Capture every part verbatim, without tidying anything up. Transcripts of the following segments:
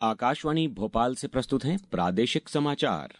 आकाशवाणी भोपाल से प्रस्तुत हैं प्रादेशिक समाचार।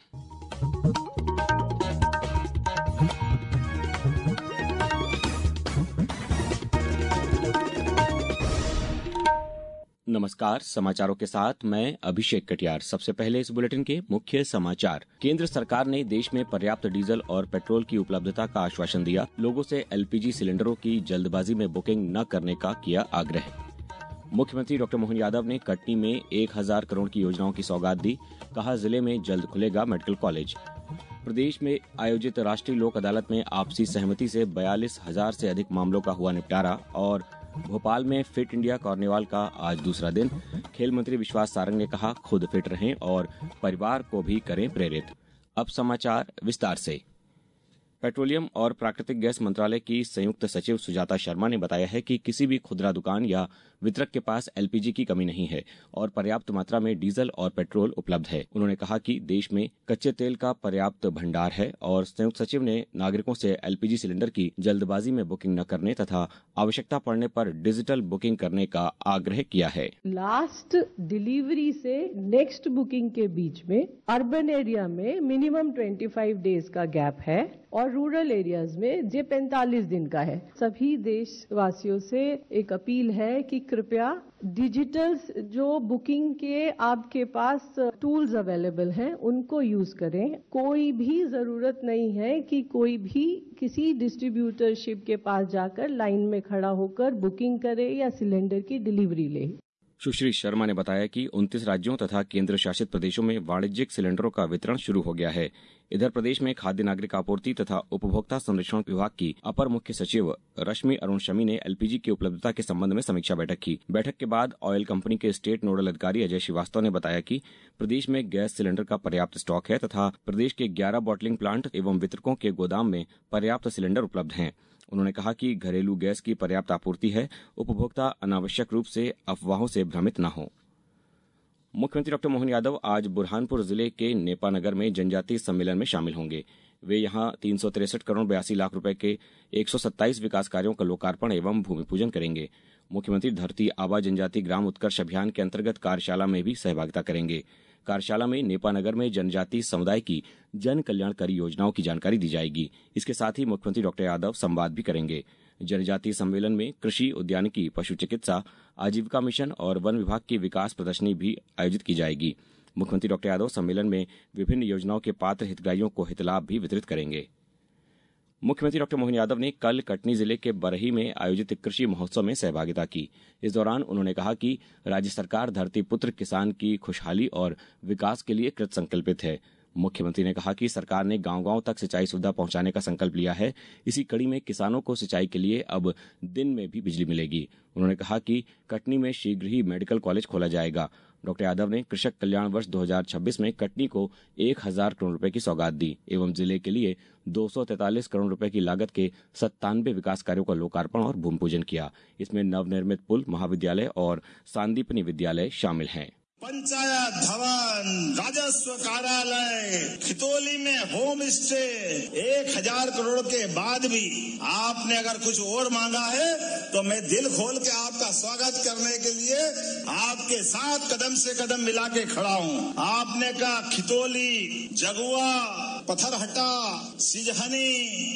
नमस्कार, समाचारों के साथ मैं अभिषेक कटियार। सबसे पहले इस बुलेटिन के मुख्य समाचार। केंद्र सरकार ने देश में पर्याप्त डीजल और पेट्रोल की उपलब्धता का आश्वासन दिया। लोगों से एलपीजी सिलेंडरों की जल्दबाजी में बुकिंग न करने का किया आग्रह। मुख्यमंत्री डॉक्टर मोहन यादव ने कटनी में एक हजार करोड़ की योजनाओं की सौगात दी। कहा, जिले में जल्द खुलेगा मेडिकल कॉलेज। प्रदेश में आयोजित राष्ट्रीय लोक अदालत में आपसी सहमति से बयालीस हजार से अधिक मामलों का हुआ निपटारा। और भोपाल में फिट इंडिया कार्निवाल का आज दूसरा दिन। खेल मंत्री विश्वास सारंग ने कहा, खुद फिट रहें और परिवार को भी करें प्रेरित। अब समाचार विस्तार से। पेट्रोलियम और प्राकृतिक गैस मंत्रालय की संयुक्त सचिव सुजाता शर्मा ने बताया है कि किसी भी खुदरा दुकान या वितरक के पास एलपीजी की कमी नहीं है और पर्याप्त मात्रा में डीजल और पेट्रोल उपलब्ध है। उन्होंने कहा कि देश में कच्चे तेल का पर्याप्त भंडार है और संयुक्त सचिव ने नागरिकों से एलपीजी सिलेंडर की जल्दबाजी में बुकिंग न करने तथा आवश्यकता पड़ने पर डिजिटल बुकिंग करने का आग्रह किया है। लास्ट डिलीवरी से नेक्स्ट बुकिंग के बीच में अर्बन एरिया में मिनिमम पच्चीस डेज का गैप है और रूरल एरियाज में जे पैंतालीस दिन का है। सभी देशवासियों से एक अपील है कि कृपया डिजिटल जो बुकिंग के आपके पास टूल्स अवेलेबल हैं उनको यूज करें। कोई भी जरूरत नहीं है कि कोई भी किसी डिस्ट्रीब्यूटरशिप के पास जाकर लाइन में खड़ा होकर बुकिंग करे या सिलेंडर की डिलीवरी ले। सुश्री शर्मा ने बताया कि उनतीस राज्यों तथा केंद्र शासित प्रदेशों में वाणिज्यिक सिलेंडरों का वितरण शुरू हो गया है। इधर प्रदेश में खाद्य नागरिक आपूर्ति तथा उपभोक्ता संरक्षण विभाग की अपर मुख्य सचिव रश्मि अरुण शमी ने एलपीजी की उपलब्धता के संबंध में समीक्षा बैठक की। बैठक के बाद ऑयल कंपनी के स्टेट नोडल अधिकारी अजय श्रीवास्तव ने बताया कि प्रदेश में गैस सिलेंडर का पर्याप्त स्टॉक है तथा प्रदेश के ग्यारह बॉटलिंग प्लांट एवं वितरकों के गोदाम में पर्याप्त सिलेंडर उपलब्ध हैं। उन्होंने कहा कि घरेलू गैस की पर्याप्त आपूर्ति है। उपभोक्ता अनावश्यक रूप से अफवाहों से भ्रमित न हो। मुख्यमंत्री डॉक्टर मोहन यादव आज बुरहानपुर जिले के नेपानगर में जनजातीय सम्मेलन में शामिल होंगे। वे यहां तीन सौ तिरसठ करोड़ बयासी लाख रुपए के एक सौ सत्ताईस विकास कार्यों का लोकार्पण एवं भूमि पूजन करेंगे। मुख्यमंत्री धरती आबा जनजाति ग्राम उत्कर्ष अभियान के अंतर्गत कार्यशाला में भी सहभागिता करेंगे। कार्यशाला में नेपानगर में जनजातीय समुदाय की जन कल्याणकारी योजनाओं की जानकारी दी जाएगी। इसके साथ ही मुख्यमंत्री डॉक्टर यादव संवाद भी करेंगे। जनजातीय सम्मेलन में कृषि, उद्यानिकी, पशु चिकित्सा, आजीविका मिशन और वन विभाग की विकास प्रदर्शनी भी आयोजित की जाएगी। मुख्यमंत्री डॉक्टर यादव सम्मेलन में विभिन्न योजनाओं के पात्र हितग्राहियों को हितलाभ भी वितरित करेंगे। मुख्यमंत्री डॉक्टर मोहन यादव ने कल कटनी जिले के बरही में आयोजित कृषि महोत्सव में सहभागिता की। इस दौरान उन्होंने कहा कि राज्य सरकार धरतीपुत्र किसान की खुशहाली और विकास के लिए कृत संकल्पित है। मुख्यमंत्री ने कहा कि सरकार ने गांव-गांव तक सिंचाई सुविधा पहुंचाने का संकल्प लिया है। इसी कड़ी में किसानों को सिंचाई के लिए अब दिन में भी बिजली मिलेगी। उन्होंने कहा कि कटनी में शीघ्र ही मेडिकल कॉलेज खोला जाएगा। डॉक्टर यादव ने कृषक कल्याण वर्ष दो हजार छब्बीस में कटनी को एक हजार करोड़ रुपए की सौगात दी एवं जिले के लिए दो सौ तैंतालीस करोड़ रुपए की लागत के सत्तानवे विकास कार्यों का लोकार्पण और भूमि पूजन किया। इसमें नवनिर्मित पुल, महाविद्यालय और सांदीपनि विद्यालय शामिल हैं। पंचायत भवन, राजस्व कार्यालय, खितौली में होम स्टे, एक हजार करोड़ के बाद भी आपने अगर कुछ और मांगा है तो मैं दिल खोल के आपका स्वागत करने के लिए आपके साथ कदम से कदम मिला के खड़ा हूँ। आपने कहा खितौली, जगुआ, पत्थरहट्टा, सिजहनी,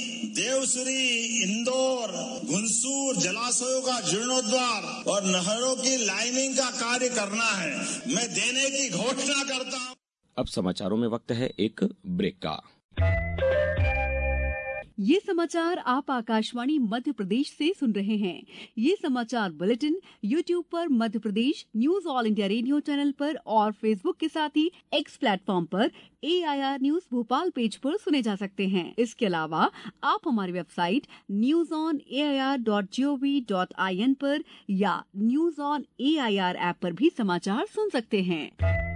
देवसुरी, इंदौर, घुनसूर जलाशयों का जीर्णोद्धार और नहरों की लाइनिंग का कार्य करना है। मैं देने की घोषणा करता हूं। अब समाचारों में वक्त है एक ब्रेक का। ये समाचार आप आकाशवाणी मध्य प्रदेश से सुन रहे हैं। ये समाचार बुलेटिन यूट्यूब पर Madhya Pradesh news all India radio channel पर और फेसबुक के साथ ही एक्स प्लेटफॉर्म पर A I R news Bhopal page पर सुने जा सकते हैं। इसके अलावा आप हमारी website news on A I R dot G O V dot I N पर या news on A I R app पर भी समाचार सुन सकते हैं।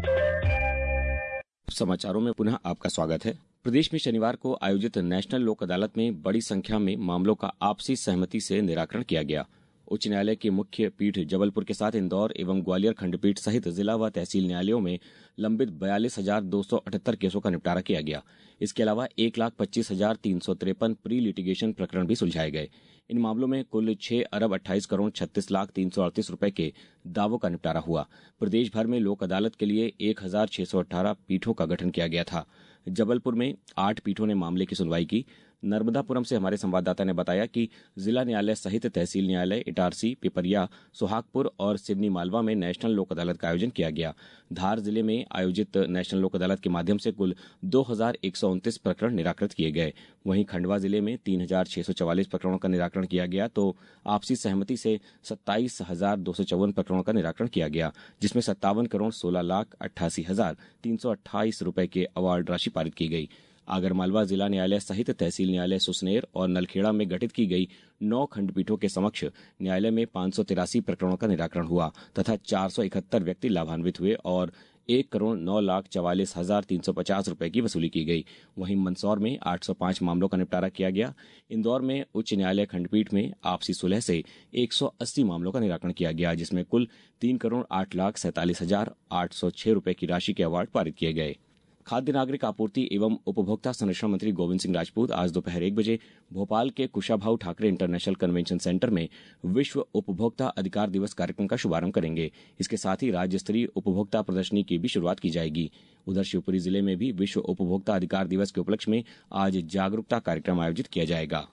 समाचारों में पुनः आपका स्वागत है। प्रदेश में शनिवार को आयोजित नेशनल लोक अदालत में बड़ी संख्या में मामलों का आपसी सहमति से निराकरण किया गया। उच्च न्यायालय की मुख्य पीठ जबलपुर के साथ इंदौर एवं ग्वालियर खंडपीठ सहित जिला व तहसील न्यायालयों में लंबित बयालीस हजार दो सौ अठहत्तर केसों का निपटारा किया गया। इसके अलावा एक लाख पच्चीस हजार तीन सौ तिरपन प्री लिटिगेशन प्रकरण भी सुलझाए गए। इन मामलों में कुल छह अरब अट्ठाईस करोड़ छत्तीस लाख तीन सौ अड़तीस रुपए के दावों का निपटारा हुआ। प्रदेश भर में लोक अदालत के लिए एक हजार छह सौ अठारह पीठों का गठन किया गया था। जबलपुर में आठ पीठों ने मामले की सुनवाई की। नर्मदापुरम से हमारे संवाददाता ने बताया कि जिला न्यायालय सहित तहसील न्यायालय, इटारसी, पिपरिया, सोहागपुर और सिवनी मालवा में नेशनल लोक अदालत का आयोजन किया गया। धार जिले में आयोजित नेशनल लोक अदालत के माध्यम से कुल दो हजार एक सौ उनतीस प्रकरण निराकृत किए गए। वहीं खंडवा जिले में तीन हजार छह सौ चवालीस प्रकरणों का निराकरण किया गया तो आपसी सहमति से सत्ताईस हजार दो सौ चौवन प्रकरणों का निराकरण किया गया, जिसमें सत्तावन करोड़ सोलह लाख अट्ठासी हजार तीन सौ अट्ठाईस रुपए के अवार्ड राशि पारित की गई। आगरमालवा जिला न्यायालय सहित तहसील न्यायालय सुसनेर और नलखेड़ा में गठित की गई नौ खंडपीठों के समक्ष न्यायालय में पांच सौ तिरासी प्रकरणों का निराकरण हुआ तथा चार सौ इकहत्तर व्यक्ति लाभान्वित हुए और एक करोड़ नौ लाख चवालीस हजार तीन सौ पचास रुपए की वसूली की गई। वहीं मंदसौर में आठ सौ पांच मामलों का निपटारा किया गया। इंदौर में उच्च न्यायालय खंडपीठ में आपसी सुलह से एक सौ अस्सी मामलों का निराकरण किया गया, जिसमें कुल तीन करोड़ आठ लाख सैंतालीस हजार आठ सौ छह रुपए की राशि के अवार्ड पारित किए गए। खाद्य नागरिक आपूर्ति एवं उपभोक्ता संरक्षण मंत्री गोविंद सिंह राजपूत आज दोपहर एक बजे भोपाल के Kushabhau Thakre international convention centre में विश्व उपभोक्ता अधिकार दिवस कार्यक्रम का शुभारंभ करेंगे। इसके साथ ही राज्य स्तरीय उपभोक्ता प्रदर्शनी की भी शुरुआत की जाएगी। उधर शिवपुरी जिले में भी विश्व उपभोक्ता अधिकार दिवस के उपलक्ष्य में आज जागरूकता कार्यक्रम आयोजित किया जाएगा।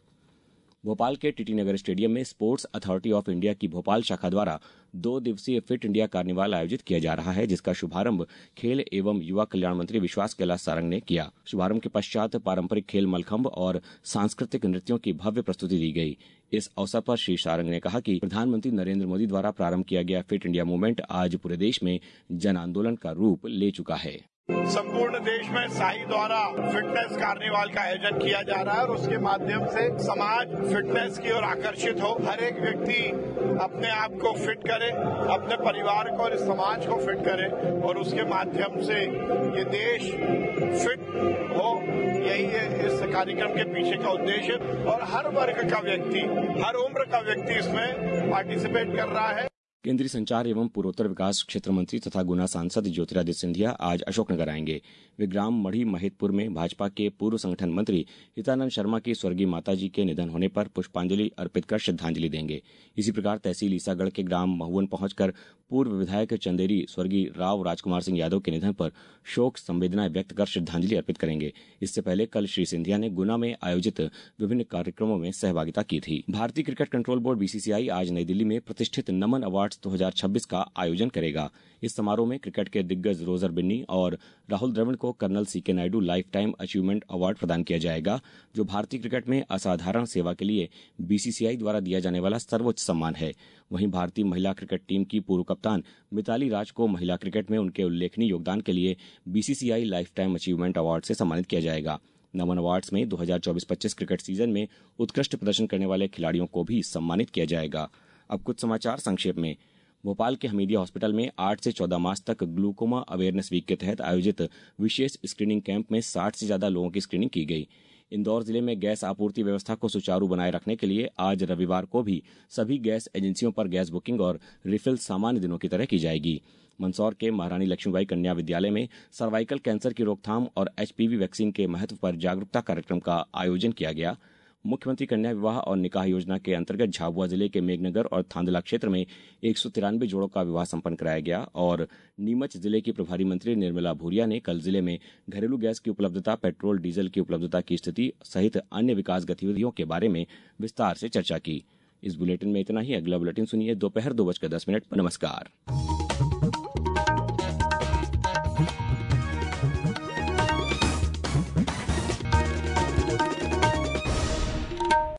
भोपाल के टीटी नगर स्टेडियम में स्पोर्ट्स अथॉरिटी ऑफ इंडिया की भोपाल शाखा द्वारा दो दिवसीय फिट इंडिया कार्निवाल आयोजित किया जा रहा है, जिसका शुभारंभ खेल एवं युवा कल्याण मंत्री विश्वास कैलाश सारंग ने किया। शुभारंभ के पश्चात पारंपरिक खेल मलखंभ और सांस्कृतिक नृत्यों की भव्य प्रस्तुति दी गई। इस अवसर पर श्री सारंग ने कहा कि प्रधानमंत्री नरेंद्र मोदी द्वारा प्रारंभ किया गया फिट इंडिया मूवमेंट आज पूरे देश में जन आंदोलन का रूप ले चुका है। संपूर्ण देश में साई द्वारा फिटनेस कार्निवाल का आयोजन किया जा रहा है और उसके माध्यम से समाज फिटनेस की ओर आकर्षित हो, हर एक व्यक्ति अपने आप को फिट करे, अपने परिवार को और इस समाज को फिट करे और उसके माध्यम से ये देश फिट हो। यही है इस कार्यक्रम के पीछे का उद्देश्य और हर वर्ग का व्यक्ति, हर उम्र का व्यक्ति इसमें पार्टिसिपेट कर रहा है। केंद्रीय संचार एवं पूर्वोत्तर विकास क्षेत्र मंत्री तथा गुना सांसद ज्योतिरादित्य सिंधिया आज अशोकनगर आएंगे। वे ग्राम मढ़ी महितपुर में भाजपा के पूर्व संगठन मंत्री हितानंद शर्मा की स्वर्गीय माताजी के निधन होने पर पुष्पांजलि अर्पित कर श्रद्धांजलि देंगे। इसी प्रकार तहसील ईसागढ़ के ग्राम महुवन पहुंचकर पूर्व विधायक चंदेरी स्वर्गीय राव राजकुमार सिंह यादव के निधन पर शोक संवेदनाएं व्यक्त कर श्रद्धांजलि अर्पित करेंगे। इससे पहले कल श्री सिंधिया ने गुना में आयोजित विभिन्न कार्यक्रमों में सहभागिता की थी। भारतीय क्रिकेट कंट्रोल बोर्ड बीसीसीआई आज नई दिल्ली में प्रतिष्ठित नमन अवार्ड्स दो हजार छब्बीस का आयोजन करेगा। इस समारोह में क्रिकेट के दिग्गज रोजर बिन्नी और राहुल द्रविड़ को colonel CK Naidu lifetime achievement award प्रदान किया जाएगा, जो भारतीय क्रिकेट में असाधारण सेवा के लिए बीसीसीआई द्वारा दिया जाने वाला सर्वोच्च सम्मान है। वहीं भारतीय महिला क्रिकेट टीम की पूर्व कप्तान मिताली राज को महिला क्रिकेट में उनके उल्लेखनीय योगदान के लिए BCCI lifetime achievement award से सम्मानित किया जाएगा। नमन अवार्ड्स में दो हजार चौबीस पच्चीस क्रिकेट सीजन में उत्कृष्ट प्रदर्शन करने वाले खिलाड़ियों को भी सम्मानित किया जाएगा। अब कुछ समाचार संक्षेप में। भोपाल के हमीदिया हॉस्पिटल में आठ से चौदह मार्च तक ग्लूकोमा अवेयरनेस वीक के तहत आयोजित विशेष स्क्रीनिंग कैंप में साठ से ज्यादा लोगों की स्क्रीनिंग की गई। इंदौर जिले में गैस आपूर्ति व्यवस्था को सुचारू बनाए रखने के लिए आज रविवार को भी सभी गैस एजेंसियों पर गैस बुकिंग और रिफिल सामान्य दिनों की तरह की जाएगी। मंदसौर के महारानी लक्ष्मीबाई कन्या विद्यालय में सर्वाइकल कैंसर की रोकथाम और एचपीवी वैक्सीन के महत्व पर जागरूकता कार्यक्रम का आयोजन किया गया। मुख्यमंत्री कन्या विवाह और निकाह योजना के अंतर्गत झाबुआ जिले के मेघनगर और थांदला क्षेत्र में एक सौ तिरानवे जोड़ों का विवाह संपन्न कराया गया। और नीमच जिले की प्रभारी मंत्री निर्मला भूरिया ने कल जिले में घरेलू गैस की उपलब्धता, पेट्रोल डीजल की उपलब्धता की स्थिति सहित अन्य विकास गतिविधियों के बारे में विस्तार से चर्चा की। इस बुलेटिन में इतना ही। अगला बुलेटिन सुनिए दोपहर दो बजकर दस मिनट पर। नमस्कार।